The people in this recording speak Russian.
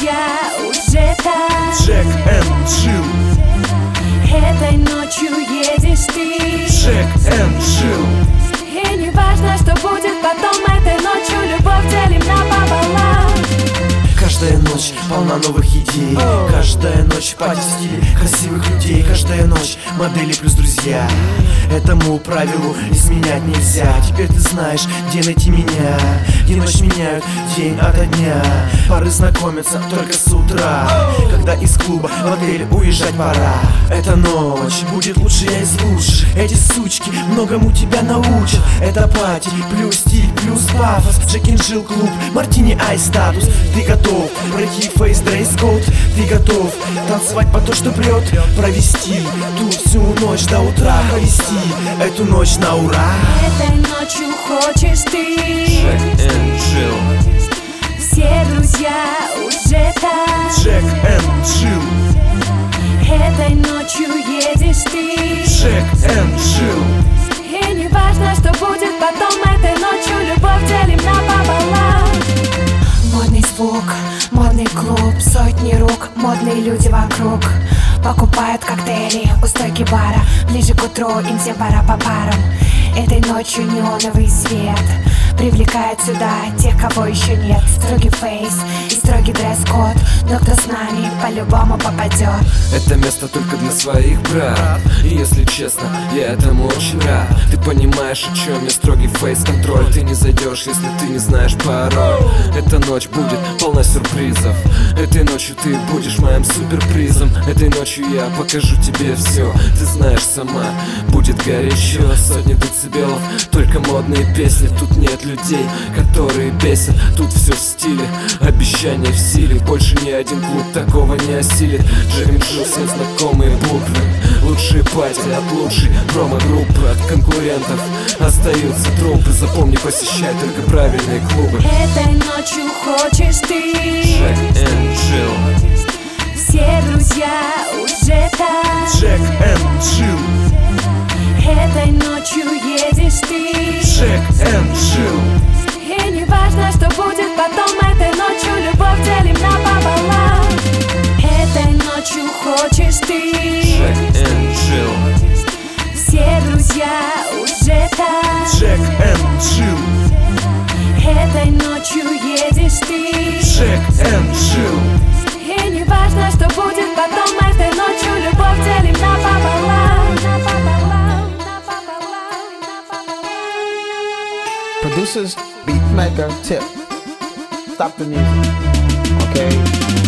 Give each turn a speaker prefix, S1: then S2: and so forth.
S1: друзья уже там.
S2: Джек энд Джилл.
S1: Этой ночью едешь ты.
S2: Джек энд Джилл.
S1: И не важно, что будет потом. Этой ночью любовь делим напополам.
S2: Каждая ночь полна новых идей. Каждая ночь пати в стиле красивых людей. Каждая ночь модели плюс друзья. Этому правилу изменять нельзя. Теперь ты знаешь, где найти меня. И ночь меняют день ото дня. Пары знакомятся только с утра, когда из клуба в отель уезжать пора. Эта ночь будет лучше, я из лучших. Эти сучки многому тебя научат. Это пати плюс стиль плюс пафос. Джек энд Джилл клуб, мартини ай статус. Ты готов пройти фейс дресс-код? Ты готов танцевать по то, что прет? Провести ту всю ночь до утра. Провести эту ночь на ура.
S1: Этой ночью хочешь ты.
S2: Джек энд Джилл.
S1: Все друзья уже там.
S2: Джек энд Джилл.
S1: Этой ночью едешь ты.
S2: Джек энд Джилл.
S1: И не важно, что будет потом. Этой ночью любовь делим напополам. Модный звук, модный клуб, сотни рук, модные люди вокруг. Покупают коктейли у стойки бара. Ближе к утру им всем пора по парам. Этой ночью неоновый свет привлекает сюда тех, кого еще нет. Строгий фейс и строгий дресс-код, но кто с нами по-любому попадет.
S3: Это место только для своих, брат. И если честно, я этому очень рад. Ты понимаешь, о чем я? Строгий фейс-контроль. Ты не зайдешь, если ты не знаешь пароль. Эта ночь будет полна сюрпризов. Этой ночью ты будешь моим суперпризом. Этой ночью я покажу тебе все. Ты знаешь сама, будет горячо. Сотни децибелов, только модные песни. Тут нет людей, которые бесят. Тут все в стиле, обещания в силе. Больше ни один клуб такого не осилит. Джек энд Джилл, все знакомые буквы. Лучшие пати от лучшей промо-группы. От конкурентов остаются трупы. Запомни, посещай только правильные клубы.
S1: Этой ночью хочешь ты.
S3: Джек энд Джилл.
S1: Все друзья уже там.
S2: Джек энд Джилл.
S1: Этой ночью едешь ты.
S2: Джек энд Джилл.
S1: И не важно, что будет потом. Этой ночью любовь делим напополам. Этой ночью хочешь ты.
S3: Джек энд Джилл.
S1: Все друзья уже там.
S2: Джек энд Джилл.
S1: Этой ночью едешь ты.
S2: Джек энд Джилл.
S1: И не важно, что будет потом. Этой ночью любовь делим напополам.
S4: Producers, beatmaker, tip. Stop the music. Okay?